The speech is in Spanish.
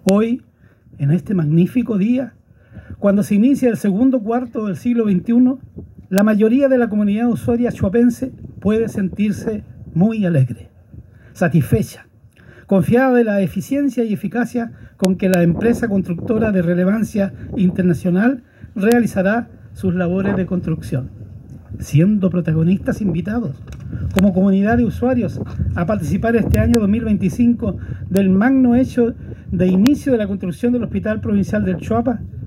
Hoy, en este magnífico día, cuando se inicia el segundo cuarto del siglo XXI, la mayoría de la comunidad usuaria chuapense puede sentirse muy alegre, satisfecha, confiada de la eficiencia y eficacia con que la empresa constructora de relevancia internacional realizará sus labores de construcción, siendo protagonistas invitados como comunidad de usuarios a participar este año 2025 del magno hecho de inicio de la construcción del Hospital Provincial del Chuapa,